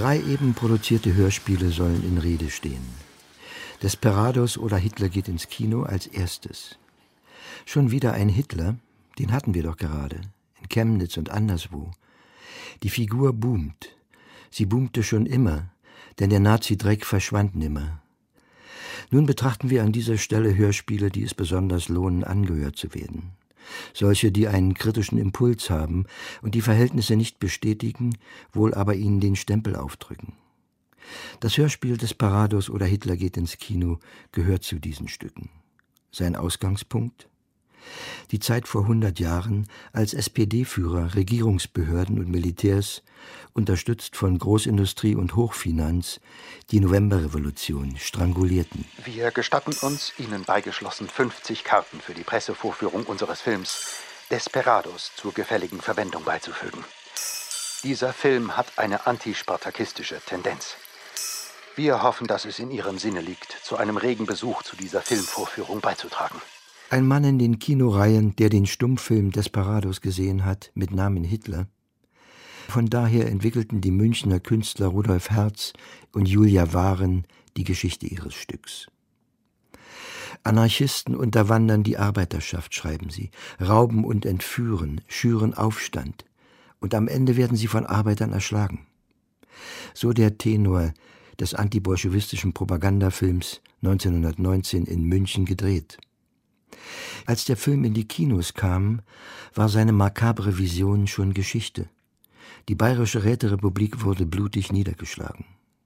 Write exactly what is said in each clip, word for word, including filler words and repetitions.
Drei eben produzierte Hörspiele sollen in Rede stehen. Desperados oder Hitler geht ins Kino als erstes. Schon wieder ein Hitler, den hatten wir doch gerade, in Chemnitz und anderswo. Die Figur boomt. Sie boomte schon immer, denn der Nazi-Dreck verschwand nimmer. Nun betrachten wir an dieser Stelle Hörspiele, die es besonders lohnen, angehört zu werden. Solche, die einen kritischen Impuls haben und die Verhältnisse nicht bestätigen, wohl aber ihnen den Stempel aufdrücken. Das Hörspiel Desperados oder Hitler geht ins Kino gehört zu diesen Stücken. Sein Ausgangspunkt? Die Zeit vor hundert Jahren, als S P D-Führer, Regierungsbehörden und Militärs, unterstützt von Großindustrie und Hochfinanz, die Novemberrevolution strangulierten. Wir gestatten uns, Ihnen beigeschlossen fünfzig Karten für die Pressevorführung unseres Films Desperados zur gefälligen Verwendung beizufügen. Dieser Film hat eine antispartakistische Tendenz. Wir hoffen, dass es in Ihrem Sinne liegt, zu einem regen Besuch zu dieser Filmvorführung beizutragen. Ein Mann in den Kinoreihen, der den Stummfilm Desperados gesehen hat, mit Namen Hitler. Von daher entwickelten die Münchner Künstler Rudolf Herz und Julia Waren die Geschichte ihres Stücks. Anarchisten unterwandern die Arbeiterschaft, schreiben sie, rauben und entführen, schüren Aufstand. Und am Ende werden sie von Arbeitern erschlagen. So der Tenor des antibolschewistischen Propagandafilms neunzehnhundertneunzehn in München gedreht. Als der Film in die Kinos kam, war seine makabre Vision schon Geschichte. Die Bayerische Räterepublik wurde blutig niedergeschlagen.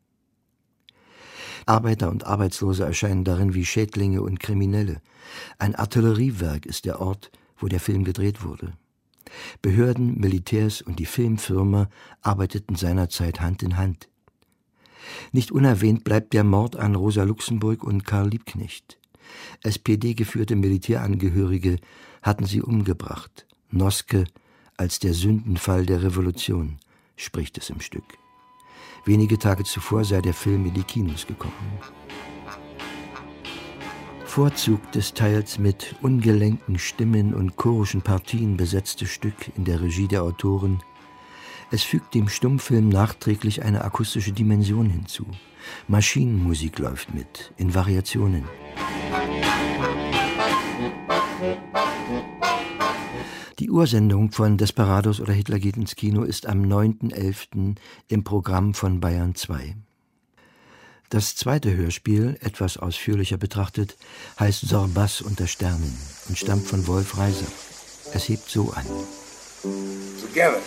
Arbeiter und Arbeitslose erscheinen darin wie Schädlinge und Kriminelle. Ein Artilleriewerk ist der Ort, wo der Film gedreht wurde. Behörden, Militärs und die Filmfirma arbeiteten seinerzeit Hand in Hand. Nicht unerwähnt bleibt der Mord an Rosa Luxemburg und Karl Liebknecht. S P D-geführte Militärangehörige hatten sie umgebracht. Noske als der Sündenfall der Revolution, spricht es im Stück. Wenige Tage zuvor sei der Film in die Kinos gekommen. Vorzug des teils mit ungelenken Stimmen und chorischen Partien besetzte Stück in der Regie der Autoren. Es fügt dem Stummfilm nachträglich eine akustische Dimension hinzu. Maschinenmusik läuft mit, in Variationen. Die Ursendung von Desperados oder Hitler geht ins Kino ist am neunten elften im Programm von Bayern zwei. Das zweite Hörspiel, etwas ausführlicher betrachtet, heißt Sorbas unter Sternen und stammt von Wolf Reiser. Es hebt so an. Together.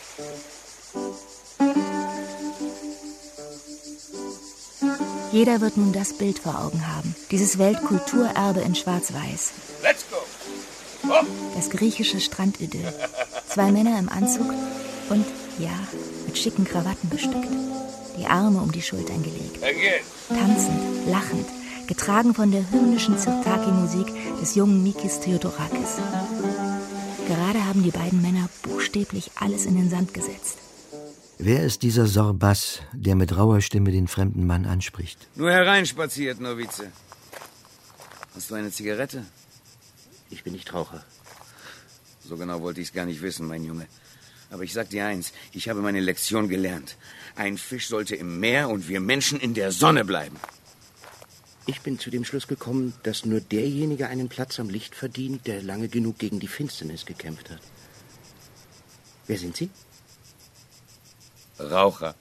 Jeder wird nun das Bild vor Augen haben. Dieses Weltkulturerbe in Schwarz-Weiß. Let's go. Oh. Das griechische Strandidyll. Zwei Männer im Anzug und, ja, mit schicken Krawatten bestückt. Die Arme um die Schultern gelegt. Again. Tanzend, lachend, getragen von der hymnischen Sirtaki-Musik des jungen Mikis Theodorakis. Gerade haben die beiden Männer buchstäblich alles in den Sand gesetzt. Wer ist dieser Sorbas, der mit rauer Stimme den fremden Mann anspricht? Nur hereinspaziert, Novize. Hast du eine Zigarette? Ich bin nicht Raucher. So genau wollte ich es gar nicht wissen, mein Junge. Aber ich sag dir eins, ich habe meine Lektion gelernt. Ein Fisch sollte im Meer und wir Menschen in der Sonne bleiben. Ich bin zu dem Schluss gekommen, dass nur derjenige einen Platz am Licht verdient, der lange genug gegen die Finsternis gekämpft hat. Wer sind Sie? Raucher.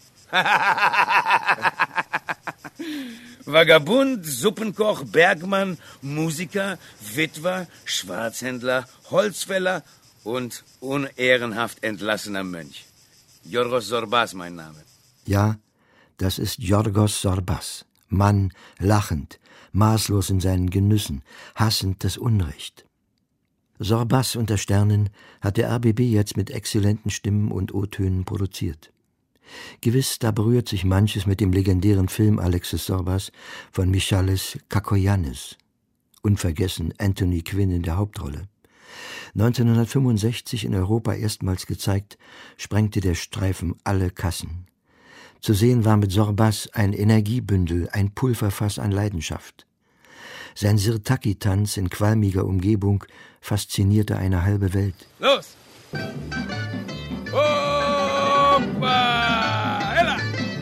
Vagabund, Suppenkoch, Bergmann, Musiker, Witwer, Schwarzhändler, Holzfäller und unehrenhaft entlassener Mönch. Yorgos Sorbas mein Name. Ja, das ist Yorgos Sorbas. Mann, lachend, maßlos in seinen Genüssen, hassend das Unrecht. Sorbas unter Sternen hat der R B B jetzt mit exzellenten Stimmen und O-Tönen produziert. Gewiss, da berührt sich manches mit dem legendären Film Alexis Sorbas von Michalis Kakoyannis. Unvergessen Anthony Quinn in der Hauptrolle. neunzehnhundertfünfundsechzig in Europa erstmals gezeigt, sprengte der Streifen alle Kassen. Zu sehen war mit Sorbas ein Energiebündel, ein Pulverfass an Leidenschaft. Sein Sirtaki-Tanz in qualmiger Umgebung faszinierte eine halbe Welt. Los! Opa! Hella!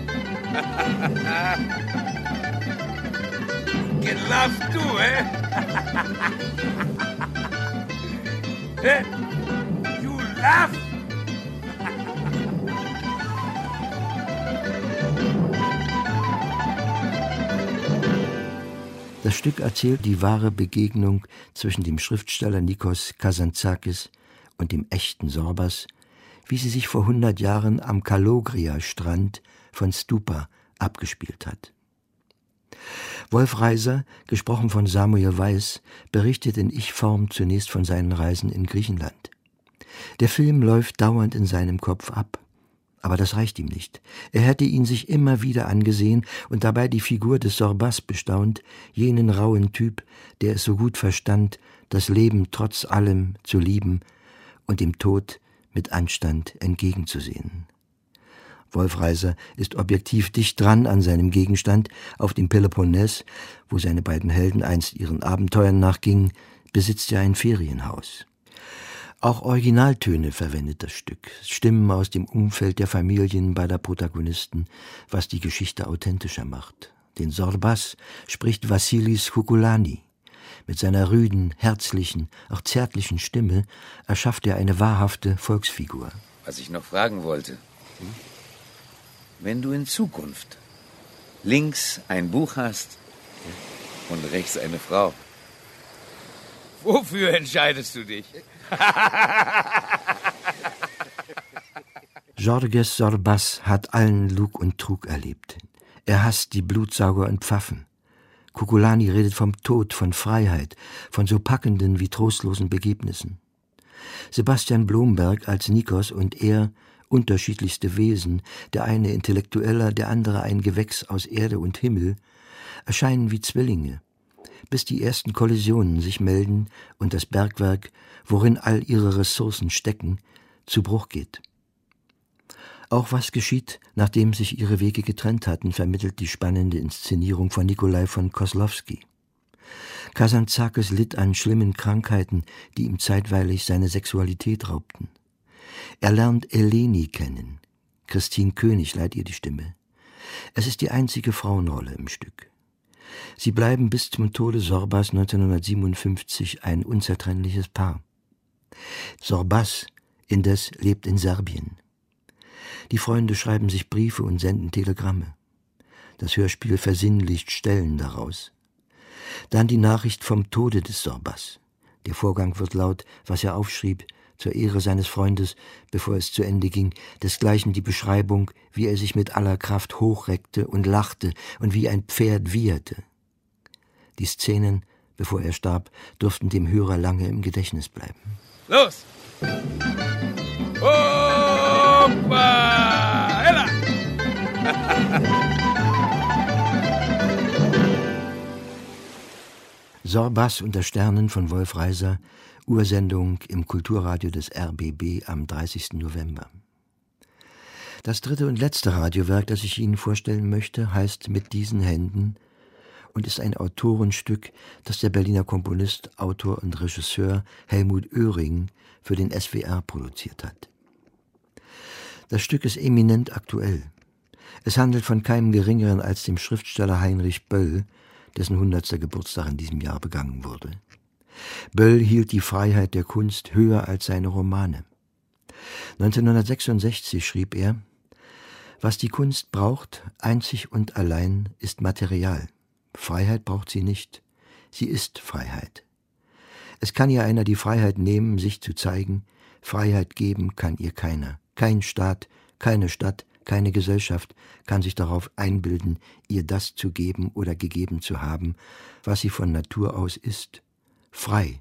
laugh too, eh? Eh? You laugh? Das Stück erzählt die wahre Begegnung zwischen dem Schriftsteller Nikos Kazantzakis und dem echten Sorbas, wie sie sich vor hundert Jahren am Kalogria-Strand von Stupa abgespielt hat. Wolf Reiser, gesprochen von Samuel Weiss, berichtet in Ich-Form zunächst von seinen Reisen in Griechenland. Der Film läuft dauernd in seinem Kopf ab. Aber das reicht ihm nicht. Er hätte ihn sich immer wieder angesehen und dabei die Figur des Sorbas bestaunt, jenen rauen Typ, der es so gut verstand, das Leben trotz allem zu lieben und dem Tod mit Anstand entgegenzusehen. Wolf Reiser ist objektiv dicht dran an seinem Gegenstand. Auf dem Peloponnes, wo seine beiden Helden einst ihren Abenteuern nachgingen, besitzt er ein Ferienhaus. Auch Originaltöne verwendet das Stück, Stimmen aus dem Umfeld der Familien beider Protagonisten, was die Geschichte authentischer macht. Den Sorbas spricht Vassilis Kukulani. Mit seiner rüden, herzlichen, auch zärtlichen Stimme erschafft er eine wahrhafte Volksfigur. Was ich noch fragen wollte. Hm? Wenn du in Zukunft links ein Buch hast und rechts eine Frau, wofür entscheidest du dich? Georges Sorbas hat allen Lug und Trug erlebt. Er hasst die Blutsauger und Pfaffen. Kukulani redet vom Tod, von Freiheit, von so packenden wie trostlosen Begebnissen. Sebastian Blomberg als Nikos und er, unterschiedlichste Wesen, der eine Intellektueller, der andere ein Gewächs aus Erde und Himmel, erscheinen wie Zwillinge, bis die ersten Kollisionen sich melden und das Bergwerk, worin all ihre Ressourcen stecken, zu Bruch geht. Auch was geschieht, nachdem sich ihre Wege getrennt hatten, vermittelt die spannende Inszenierung von Nikolai von Koslowski. Kazantzakis litt an schlimmen Krankheiten, die ihm zeitweilig seine Sexualität raubten. Er lernt Eleni kennen. Christine König leiht ihr die Stimme. Es ist die einzige Frauenrolle im Stück. Sie bleiben bis zum Tode Sorbas neunzehnhundertsiebenundfünfzig ein unzertrennliches Paar. Sorbas indes lebt in Serbien. Die Freunde schreiben sich Briefe und senden Telegramme. Das Hörspiel versinnlicht Stellen daraus. Dann die Nachricht vom Tode des Sorbas. Der Vorgang wird laut, was er aufschrieb, zur Ehre seines Freundes, bevor es zu Ende ging, desgleichen die Beschreibung, wie er sich mit aller Kraft hochreckte und lachte und wie ein Pferd wieherte. Die Szenen, bevor er starb, durften dem Hörer lange im Gedächtnis bleiben. Los! Opa! Hella! Sorbas unter Sternen von Wolf Reiser, Ursendung im Kulturradio des R B B am dreißigsten November. Das dritte und letzte Radiowerk, das ich Ihnen vorstellen möchte, heißt Mit diesen Händen und ist ein Autorenstück, das der Berliner Komponist, Autor und Regisseur Helmut Oehring für den S W R produziert hat. Das Stück ist eminent aktuell. Es handelt von keinem Geringeren als dem Schriftsteller Heinrich Böll, dessen hundertster Geburtstag in diesem Jahr begangen wurde. Böll hielt die Freiheit der Kunst höher als seine Romane. neunzehnhundertsechsundsechzig schrieb er: Was die Kunst braucht, einzig und allein, ist Material. Freiheit braucht sie nicht. Sie ist Freiheit. Es kann ihr einer die Freiheit nehmen, sich zu zeigen. Freiheit geben kann ihr keiner. Kein Staat, keine Stadt, keine Gesellschaft kann sich darauf einbilden, ihr das zu geben oder gegeben zu haben, was sie von Natur aus ist. Frei.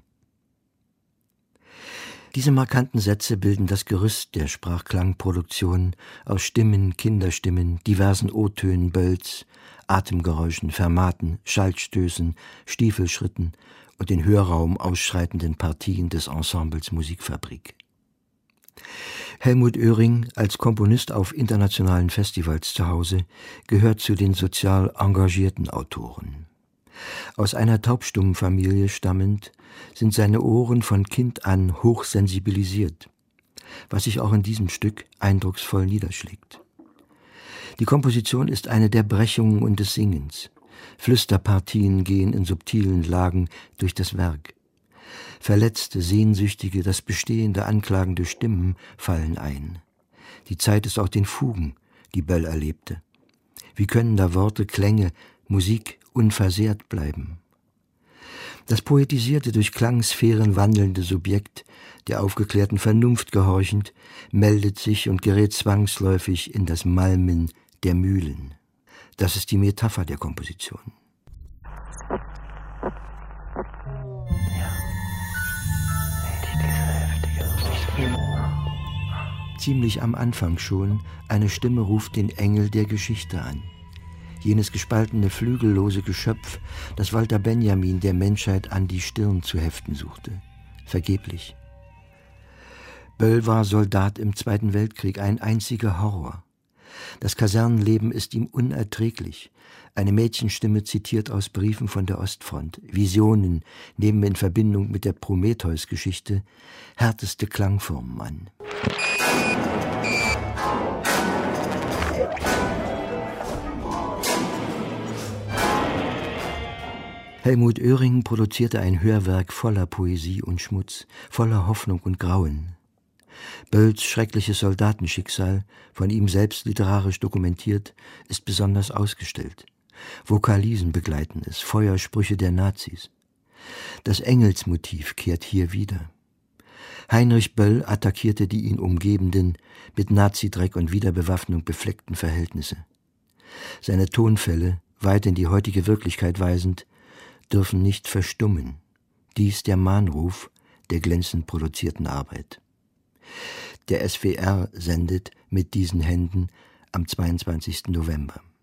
Diese markanten Sätze bilden das Gerüst der Sprachklangproduktion aus Stimmen, Kinderstimmen, diversen O-Tönen Bölls, Atemgeräuschen, Fermaten, Schaltstößen, Stiefelschritten und den Hörraum ausschreitenden Partien des Ensembles Musikfabrik. Helmut Oehring, als Komponist auf internationalen Festivals zu Hause, gehört zu den sozial engagierten Autoren. Aus einer taubstummen Familie stammend, sind seine Ohren von Kind an hochsensibilisiert, was sich auch in diesem Stück eindrucksvoll niederschlägt. Die Komposition ist eine der Brechungen und des Singens. Flüsterpartien gehen in subtilen Lagen durch das Werk. Verletzte, sehnsüchtige, das Bestehende anklagende Stimmen fallen ein. Die Zeit ist auch den Fugen, die Böll erlebte. Wie können da Worte, Klänge, Musik unversehrt bleiben? Das poetisierte, durch Klangsphären wandelnde Subjekt, der aufgeklärten Vernunft gehorchend, meldet sich und gerät zwangsläufig in das Malmen der Mühlen. Das ist die Metapher der Komposition. Ziemlich am Anfang schon, eine Stimme ruft den Engel der Geschichte an. Jenes gespaltene, flügellose Geschöpf, das Walter Benjamin der Menschheit an die Stirn zu heften suchte. Vergeblich. Böll war Soldat im Zweiten Weltkrieg, ein einziger Horror. Das Kasernenleben ist ihm unerträglich. Eine Mädchenstimme zitiert aus Briefen von der Ostfront. Visionen nehmen in Verbindung mit der Prometheus-Geschichte härteste Klangformen an. Helmut Oehring produzierte ein Hörwerk voller Poesie und Schmutz, voller Hoffnung und Grauen. Bölls schreckliches Soldatenschicksal, von ihm selbst literarisch dokumentiert, ist besonders ausgestellt. Vokalisen begleiten es, Feuersprüche der Nazis. Das Engelsmotiv kehrt hier wieder. Heinrich Böll attackierte die ihn umgebenden, mit Nazidreck und Wiederbewaffnung befleckten Verhältnisse. Seine Tonfälle, weit in die heutige Wirklichkeit weisend, dürfen nicht verstummen. Dies der Mahnruf der glänzend produzierten Arbeit. Der S W R sendet mit diesen Händen am zweiundzwanzigsten November.